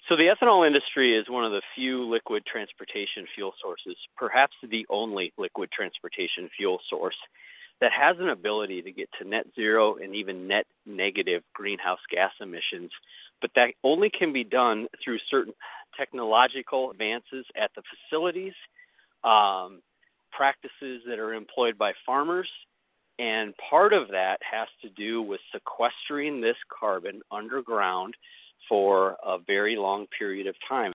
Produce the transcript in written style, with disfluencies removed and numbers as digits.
So the ethanol industry is one of the few liquid transportation fuel sources, perhaps the only liquid transportation fuel source that has an ability to get to net zero and even net negative greenhouse gas emissions. But that only can be done through certain technological advances at the facilities, practices that are employed by farmers. And part of that has to do with sequestering this carbon underground for a very long period of time.